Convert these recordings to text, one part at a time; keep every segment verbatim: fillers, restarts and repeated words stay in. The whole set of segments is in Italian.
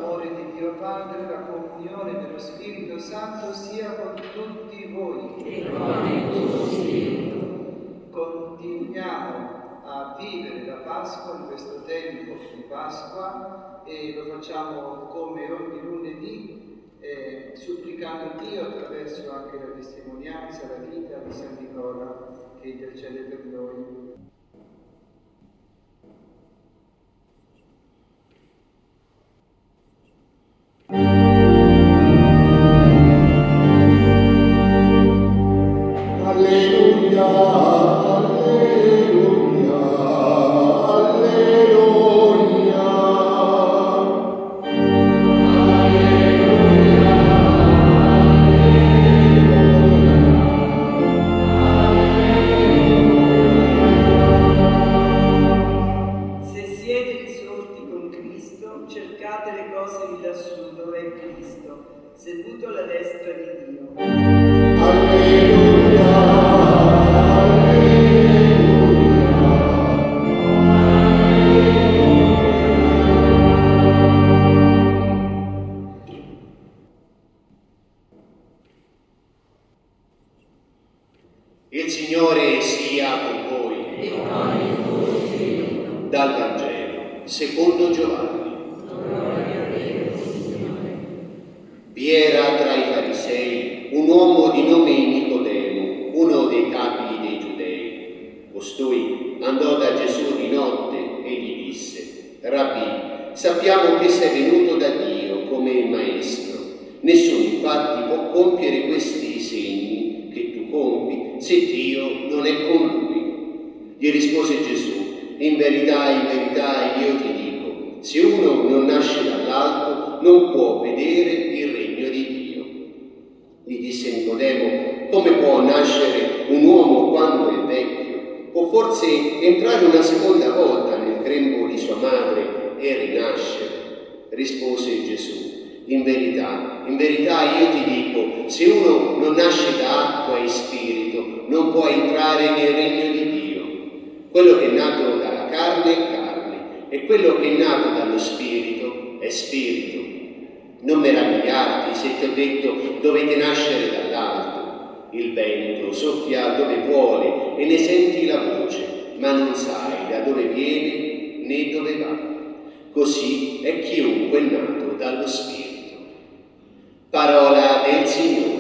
l'amore di Dio Padre, la comunione dello Spirito Santo sia con tutti voi. E con il tuo spirito. Continuiamo a vivere la Pasqua in questo tempo di Pasqua e lo facciamo come ogni lunedì, eh, supplicando Dio attraverso anche la testimonianza, la vita di San Nicola che intercede per noi. seduto alla destra di Dio. Alleluia, il Signore sia con voi. E con il tuo spirito. Dal Vangelo secondo Giovanni. Vi era tra i farisei un uomo di nome Nicodemo, uno dei capi dei Giudei. Costui andò da Gesù di notte e gli disse: Rabbì, sappiamo che sei venuto da Dio come maestro. Nessuno infatti può compiere questi segni che tu compi se Dio non è con lui. Gli rispose Gesù: in verità, in verità io ti dico, se uno non nasce dall'alto non può vedere il regno di Dio. Gli disse Nicodemo: come può nascere un uomo quando è vecchio? Può forse entrare una seconda volta nel grembo di sua madre e rinascere? Rispose Gesù: in verità, in verità io ti dico, se uno non nasce da acqua e spirito non può entrare nel regno di Dio. Quello che è nato dalla carne è carne, e quello che è nato dallo spirito è spirito. Non meravigliarti se ti ho detto dovete nascere dall'alto. Il vento soffia dove vuole e ne senti la voce, ma non sai da dove viene né dove va. Così è chiunque è nato dallo spirito. Parola del Signore.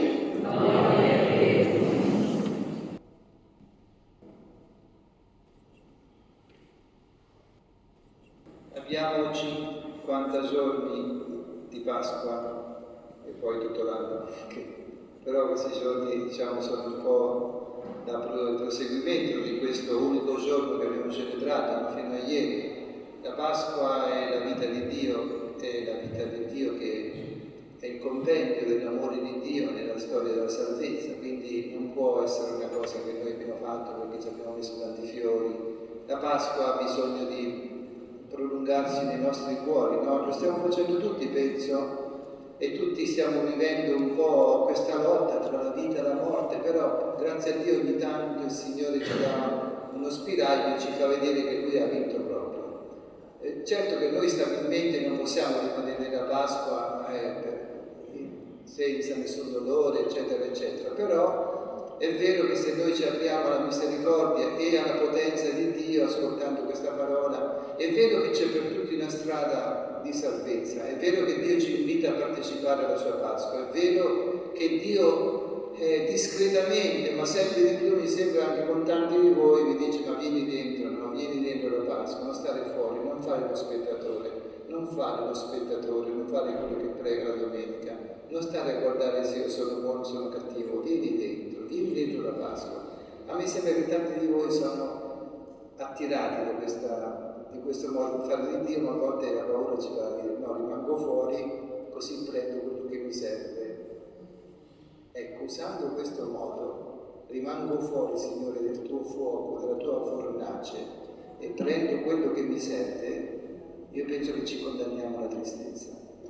Abbiamo cinquanta giorni di Pasqua e poi tutto l'anno, però questi giorni diciamo sono un po' da proseguimento di questo unico giorno che abbiamo celebrato fino a ieri. La Pasqua è la vita di Dio, è la vita di Dio che è il compendio dell'amore di Dio nella storia della salvezza, quindi non può essere una cosa che noi abbiamo fatto perché ci abbiamo messo tanti fiori. La Pasqua ha bisogno di prolungarsi nei nostri cuori, no? Lo stiamo facendo tutti, penso, e tutti stiamo vivendo un po' questa lotta tra la vita e la morte, però grazie a Dio ogni tanto il Signore ci dà uno spiraglio e ci fa vedere che Lui ha vinto proprio. Eh, certo che noi stabilmente non possiamo rimanere nella Pasqua eh, per, senza nessun dolore, eccetera, eccetera, però è vero che se noi ci apriamo alla misericordia e alla potenza di Dio ascoltando questa parola, è vero che c'è per tutti una strada di salvezza, è vero che Dio ci invita a partecipare alla sua Pasqua, è vero che Dio eh, discretamente, ma sempre di più mi sembra anche con tanti di voi, vi dice: ma vieni dentro, no? Vieni dentro la Pasqua, non stare fuori, non fare lo spettatore, non fare lo spettatore, non fare quello che prega la domenica, non stare a guardare se io sono buono o sono cattivo, vieni dentro, vieni dentro la Pasqua. A me sembra che tanti di voi sono attirati da, questa, di questo modo di fare di Dio, ma a volte la paura ci fa dire: no, rimango fuori, così prendo quello che mi serve. Ecco, usando questo modo, rimango fuori, Signore, del tuo fuoco, della tua fornace, e prendo quello che mi serve, io penso che ci condanniamo alla tristezza.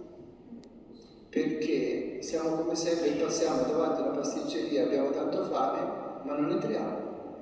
Perché siamo come sempre, passiamo davanti a una pasticceria, abbiamo tanto fame, ma non entriamo.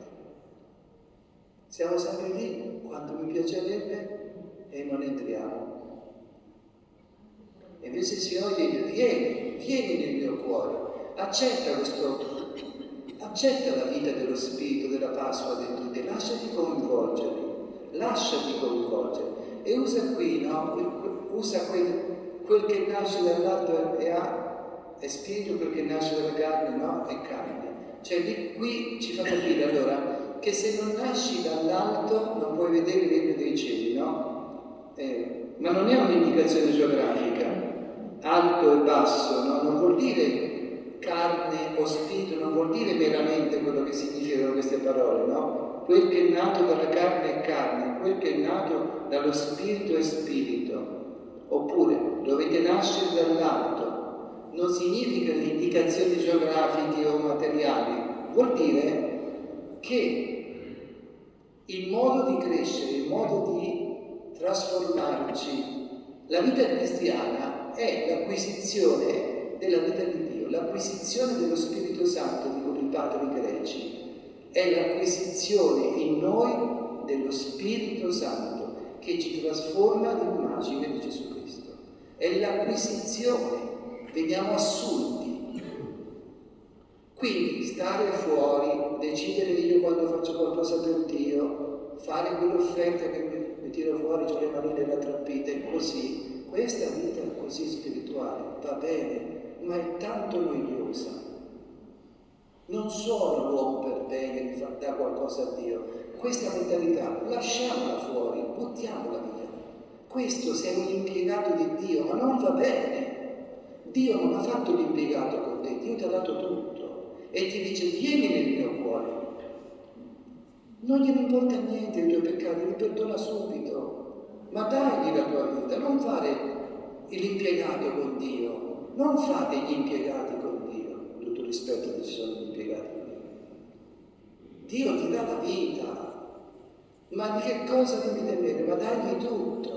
Siamo sempre lì, quanto mi piacerebbe, e non entriamo. E se si odia, vieni, vieni nel mio cuore, accetta questo, accetta la vita dello Spirito, della Pasqua dentro di te, lasciati coinvolgere, lasciati coinvolgere. E usa qui, no? Usa quel, quel che nasce dall'alto e ha, è spirito, quel che nasce dalla carne, no? È carne. Cioè lì, qui ci fa capire allora che se non nasci dall'alto non puoi vedere il regno dei cieli, no? Eh, ma non è un'indicazione geografica, alto e basso, no? Non vuol dire carne o spirito, non vuol dire meramente quello che significano queste parole, no? Quel che è nato dalla carne è carne, quel che è nato dallo spirito è spirito. Oppure dovete nascere dall'alto. Non significa indicazioni geografiche o materiali, vuol dire che il modo di crescere, il modo di trasformarci, la vita cristiana è l'acquisizione della vita di Dio, l'acquisizione dello Spirito Santo, dicono i padri greci, è l'acquisizione in noi dello Spirito Santo che ci trasforma all'immagine di Gesù Cristo. È l'acquisizione. Veniamo assunti. Quindi stare fuori, decidere io quando faccio qualcosa per Dio, fare quell'offerta che mi, mi tiro fuori, ho le manine rattrappite, così, questa vita così spirituale va bene, ma è tanto noiosa. Non sono l'uomo per bene che fa dare qualcosa a Dio. Questa mentalità, lasciamola fuori, buttiamola via. Questo sei un impiegato di Dio, ma non va bene. Dio non ha fatto l'impiegato con te, Dio ti ha dato tutto e ti dice vieni nel mio cuore. Non gliene importa niente dei tuoi peccati, li perdona subito, ma dagli la tua vita, non fare l'impiegato con Dio, non fate gli impiegati con Dio, con tutto il rispetto che ci sono gli impiegati con Dio. Dio ti dà la vita, ma di che cosa devi temere? Ma dagli tutto.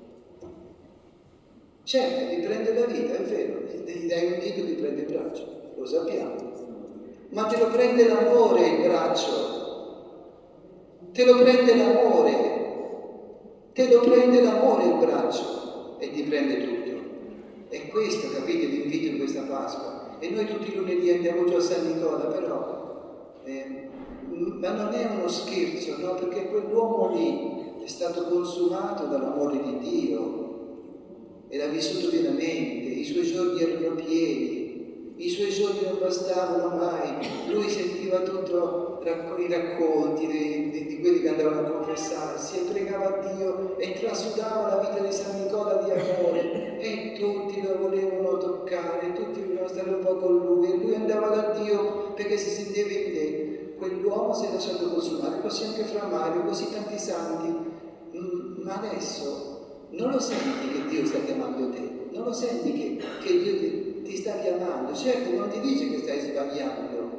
Certo, ti prende la vita, è vero, gli dai un dito, ti prende il braccio, lo sappiamo, ma te lo prende l'amore il braccio, te lo prende l'amore, te lo prende l'amore il braccio e ti prende tutto. E questo, capite, l'invito in questa Pasqua. E noi tutti i lunedì andiamo giù a San Nicola, però, eh, ma non è uno scherzo, no? Perché quell'uomo lì è stato consumato dall'amore di Dio. E l'ha vissuto pienamente, i suoi giorni erano pieni, i suoi giorni non bastavano mai, lui sentiva tutto i racconti di, di, di quelli che andavano a confessarsi e pregava a Dio e trasudava la vita di San Nicola di amore e tutti lo volevano toccare, tutti volevano stare un po' con lui e lui andava da Dio perché si sentiva in te. Quell'uomo si è lasciato consumare, così anche Fra Mario, così tanti santi, ma adesso non lo senti che Dio sta chiamando te, non lo senti che, che Dio ti, ti sta chiamando, certo non ti dice che stai sbagliando,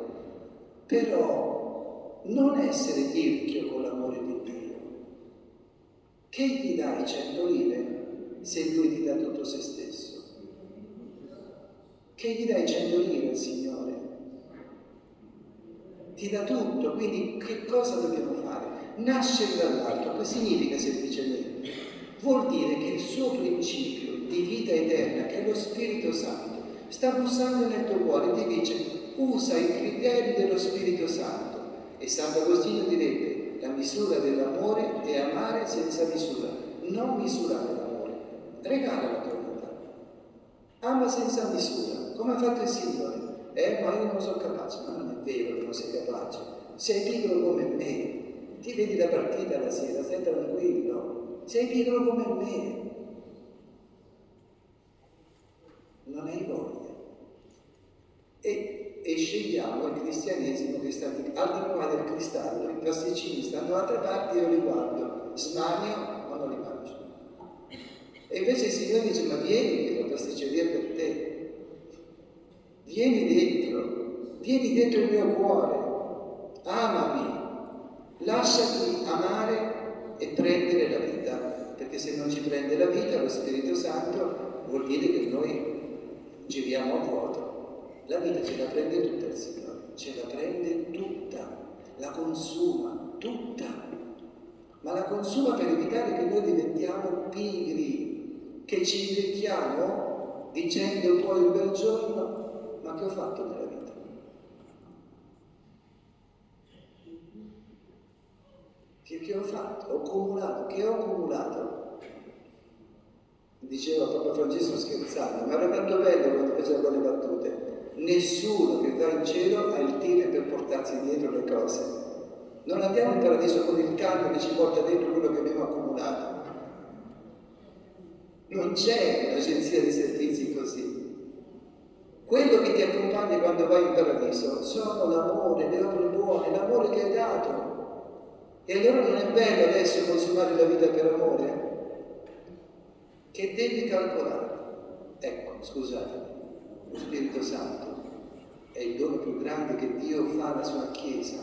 però non essere tirchio con l'amore di Dio. Che gli dai cento lire se Lui ti dà tutto se stesso? Che gli dai cento lire al Signore? Ti dà tutto, quindi che cosa dobbiamo fare? Nascere dall'alto, che significa semplicemente? Vuol dire che il suo principio di vita eterna, che è lo Spirito Santo, sta bussando nel tuo cuore e ti dice usa i criteri dello Spirito Santo. E Sant'Agostino direbbe la misura dell'amore è amare senza misura, non misurare l'amore, regala la tua vita, ama senza misura, come ha fatto il Signore. Eh, ma io non sono capace, ma non è vero che non sei capace, sei piccolo come me, ti vedi la partita la sera, stai tranquillo. Sei piccolo come me, non hai voglia. E, e scegliamo il cristianesimo che sta al di qua del cristallo, i pasticcini stanno da altre parti e io li guardo, smanio ma non li mangio. E invece il Signore dice ma vieni che la pasticceria è per te, vieni dentro, vieni dentro il mio cuore, amami, lasciati amare e prendere la vita, perché se non ci prende la vita lo Spirito Santo vuol dire che noi giriamo a vuoto. La vita ce la prende tutta il Signore, ce la prende tutta, la consuma tutta, ma la consuma per evitare che noi diventiamo pigri, che ci invecchiamo dicendo poi un bel giorno: ma che ho fatto nella vita? Che, che ho fatto? Ho accumulato, che ho accumulato? Diceva Papa Francesco scherzando, ma era tanto bello quando faceva quelle battute. Nessuno che va in cielo ha il tiro per portarsi dietro le cose. Non andiamo in paradiso con il camion che ci porta dentro quello che abbiamo accumulato. Non c'è un'agenzia di servizi così. Quello che ti accompagna quando vai in paradiso sono l'amore, le opere buone, l'amore che hai dato. E allora non è bello adesso consumare la vita per amore? Che devi calcolare. Ecco, scusate, lo Spirito Santo è il dono più grande che Dio fa alla sua Chiesa.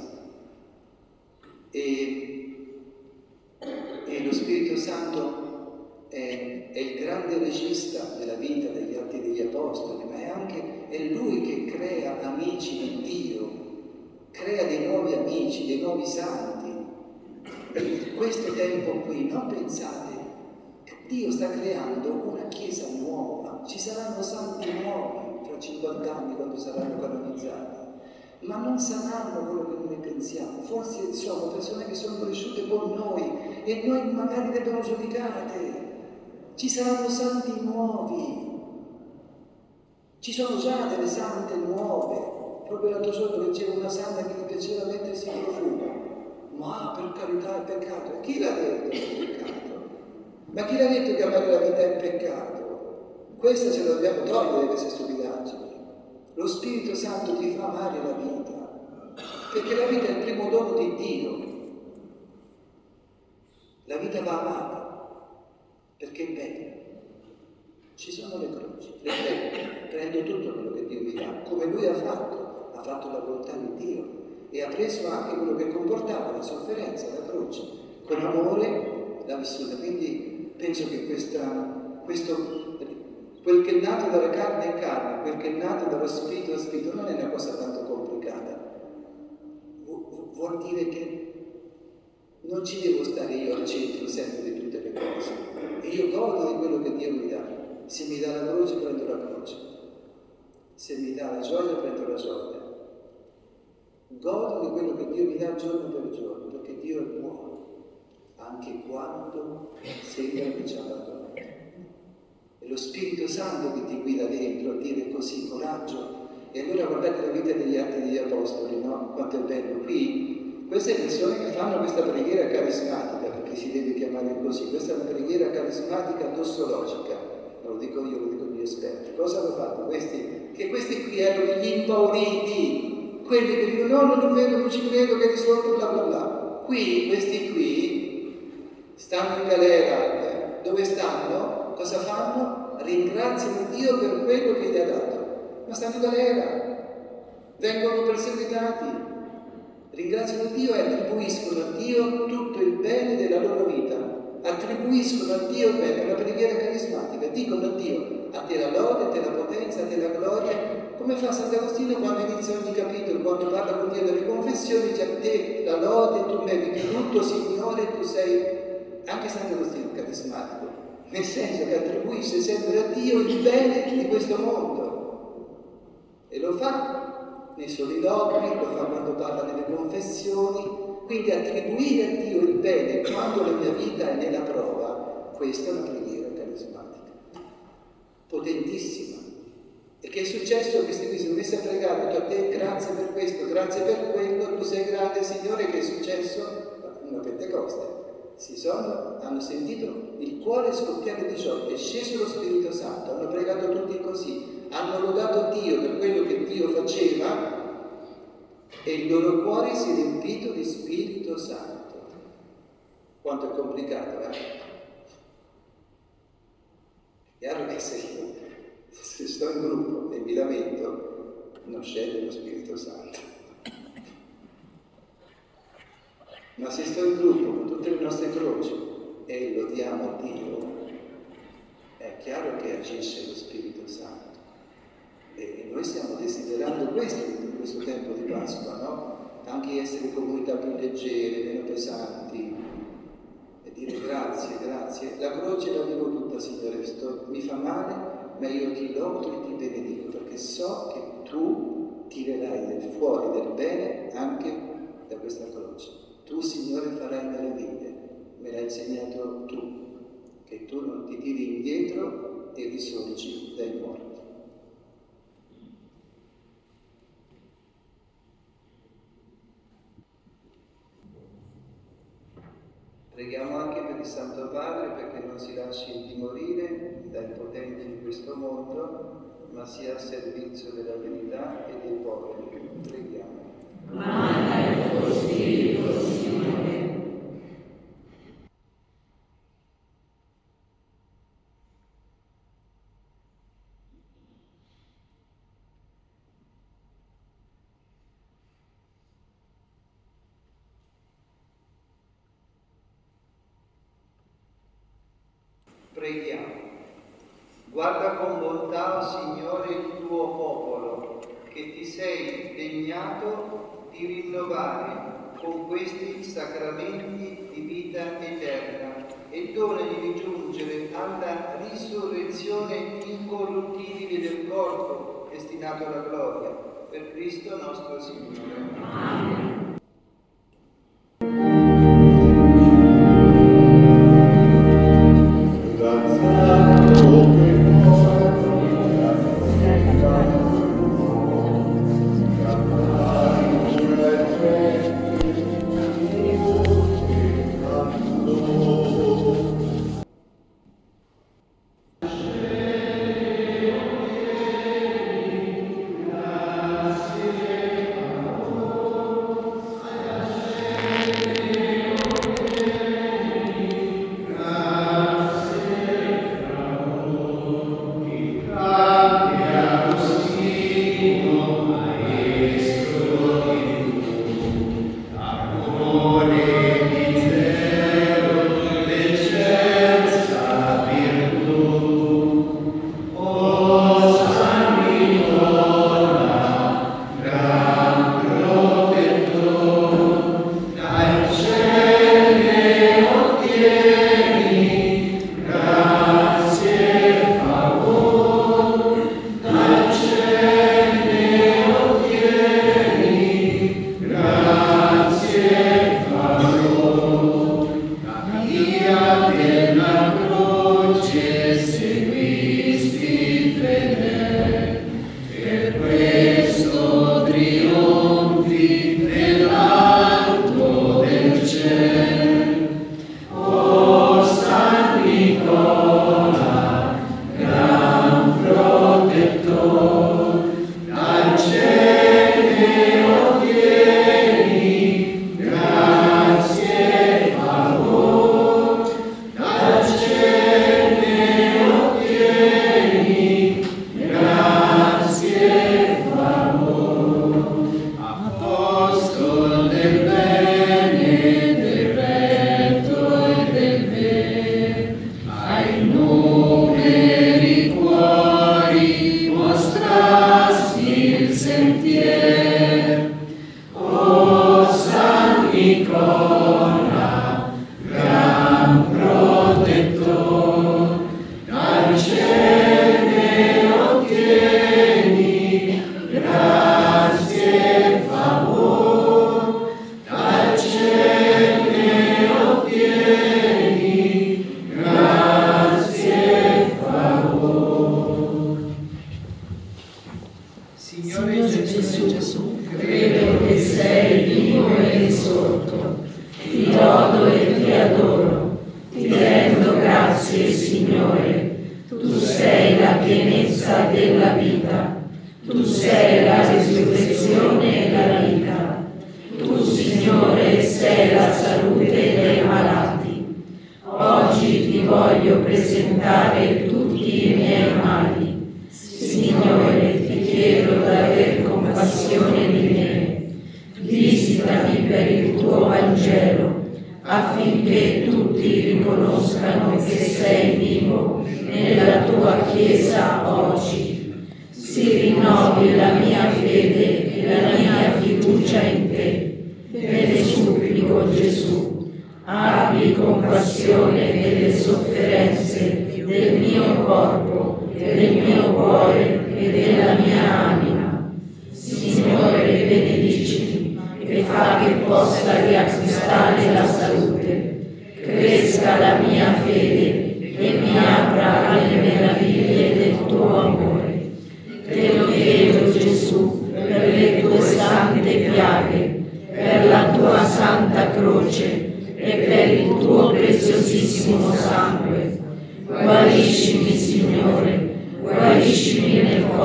E, e lo Spirito Santo è, è il grande regista della vita degli Atti degli Apostoli, ma è anche è Lui che crea amici di Dio, crea dei nuovi amici, dei nuovi santi. In questo tempo qui, non pensate, Dio sta creando una Chiesa nuova, ci saranno santi nuovi fra cinquanta anni quando saranno canonizzati, ma non saranno quello che noi pensiamo. Forse sono persone che sono cresciute con noi e noi magari le abbiamo giudicate. Ci saranno santi nuovi, ci sono già delle sante nuove. Proprio l'altro giorno leggevo una santa che gli piaceva mettersi in profumo. Ma per carità è peccato. E chi l'ha detto che è peccato? Ma chi l'ha detto che amare la vita è peccato? Questa ce la dobbiamo togliere, queste stupidaggini. Lo Spirito Santo ti fa amare la vita, perché la vita è il primo dono di Dio. La vita va amata, perché è bella. Ci sono le croci, le prendo, prendo tutto quello che Dio mi dà, come Lui ha fatto, ha fatto la volontà di Dio e ha preso anche quello che comportava la sofferenza, la croce, con amore l'ha vissuta. Quindi penso che questa, questo, quel che è nato dalla carne è carne, quel che è nato dallo spirito è spirito, non è una cosa tanto complicata. Vu- vuol dire che non ci devo stare io al centro sempre di tutte le cose. E io godo di quello che Dio mi dà. Se mi dà la croce, prendo la croce. Se mi dà la gioia, prendo la gioia. Godo di quello che Dio mi dà giorno per giorno, perché Dio è buono, anche quando sembra che ci abbandona. È lo Spirito Santo che ti guida dentro a dire così, coraggio. E allora guardate la vita degli Atti degli Apostoli, no? Quanto è bello. Qui, queste persone che fanno questa preghiera carismatica, perché si deve chiamare così, questa è una preghiera carismatica dossologica, non lo dico io, lo dicono gli esperti. Cosa hanno fatto? Questi, che questi qui erano gli impauriti, quelli che dicono no, non è vero, non ci credo, che è risolto, bla bla bla. Qui, questi qui, stanno in galera, dove stanno? Cosa fanno? Ringraziano Dio per quello che gli ha dato. Ma stanno in galera, vengono perseguitati, ringraziano Dio e attribuiscono a Dio tutto il bene della loro vita, attribuiscono a Dio il bene, è una preghiera carismatica, dicono a Dio, a te la lode, a te la potenza, a te la gloria, come fa Sant'Agostino quando inizia ogni capitolo, quando parla con Dio delle confessioni, dice a te la lode, tu meriti tutto, Signore, tu sei, anche Sant'Agostino è carismatico, nel senso che attribuisce sempre a Dio il bene di questo mondo. E lo fa nei soliloqui, lo fa quando parla nelle confessioni, quindi attribuire a Dio il bene quando la mia vita è nella prova, questa è una preghiera carismatica, potentissima. E che è successo? Questi qui si sono messi a pregare, ho detto a te grazie per questo, grazie per quello, tu sei grande Signore. Che è successo? Una Pentecoste. Si sono, hanno sentito il cuore scoppiare di gioia, è sceso lo Spirito Santo, hanno pregato tutti così, hanno lodato Dio per quello che Dio faceva e il loro cuore si è riempito di Spirito Santo. Quanto è complicato, eh? È chiaro che se io, se sto in gruppo e mi lamento, non scende lo Spirito Santo. Ma se sto in gruppo con tutte le nostre croci e lodiamo Dio, è chiaro che agisce lo Spirito Santo. E noi stiamo desiderando questo in questo tempo di Pasqua, no? Anche essere comunità più leggere, meno pesanti, e dire grazie, grazie. La croce la vivo tutta, Signore, sto, mi fa male, ma io ti lodo e ti benedico perché so che tu tirerai fuori del bene anche da questa croce. Tu, Signore, farai meraviglie, me l'hai insegnato tu, che tu non ti tiri indietro e risorgi dai morti. Preghiamo anche per il Santo Padre perché non si lasci intimorire dai potenti di questo mondo, ma sia a servizio della verità e dei poveri. Preghiamo. Manda il tuo Spirito, Signore. Preghiamo. Guarda con bontà, oh Signore, il tuo popolo, che ti sei degnato di rinnovare con questi sacramenti di vita eterna e donagli di giungere alla risurrezione incorruttibile del corpo destinato alla gloria. Per Cristo nostro Signore. Amen. Compassione delle sofferenze del mio corpo e del mio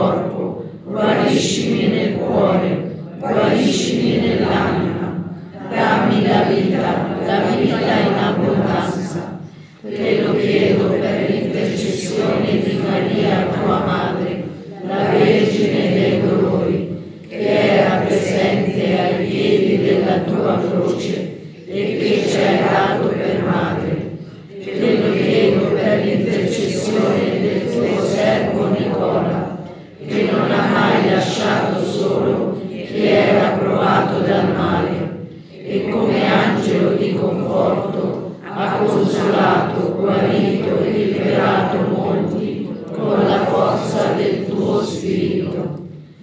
corpo, guariscimi nel cuore, guariscimi nell'anima, dammi la vita, la vita in abbondanza. Te lo chiedo per l'intercessione di Maria, tua Madre, la Vergine dei Dolori, che era presente ai piedi della tua croce e che ci hai dato per madre. Te lo chiedo per l'intercessione del tuo servo Nicola, che non ha mai lasciato solo chi era provato dal male, e come angelo di conforto ha consolato, guarito e liberato molti con la forza del tuo Spirito.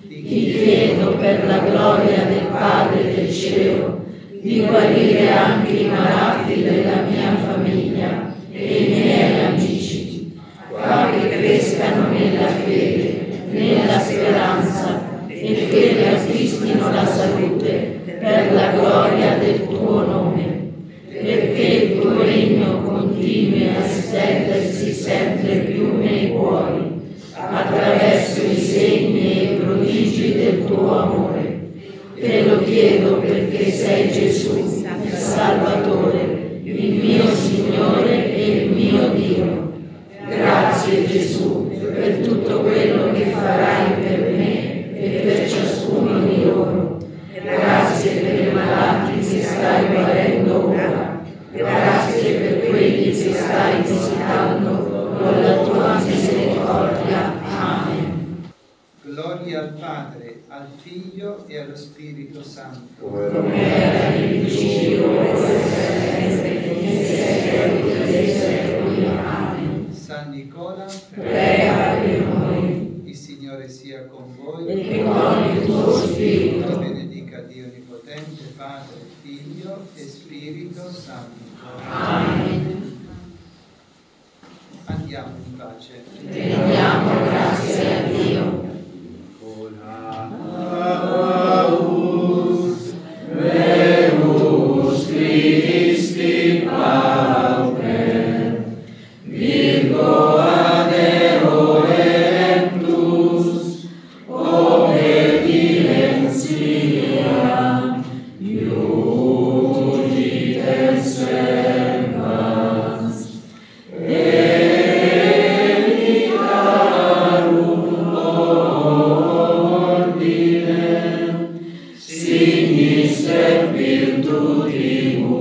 Ti chiedo per la gloria del Padre del cielo di guarire anche i malati della mia famiglia e i miei amici. Fa che crescano nella fede, nella speranza e che riacquistino la salute per la gloria del tuo nome, perché il tuo regno continui a estendersi sempre più nei cuori, attraverso i segni e i prodigi del tuo amore. Te lo chiedo perché sei Gesù, il Salvatore, il mio Signore e il mio Dio. Grazie Gesù per tutto quello che farai per me e per ciascuno di loro. Grazie per i malati che stai guarendo ora. Grazie per quelli che stai visitando con la tua misericordia. Amen. Gloria al Padre, al Figlio e allo Spirito Santo. Come era in principio, ora e sempre, nei secoli dei secoli. Amen. San Nicola, Prega per noi. il Signore sia con voi. E con il tuo Spirito. Lo benedica Dio Onnipotente, Padre, Figlio e Spirito Santo. Amen. Andiamo in pace. Rendiamo grazie a Dio. Deus Christi Pauper, Virgo ad eroentus, obedientia, iudite servas, Elitarum ordine, signis et virtutibus,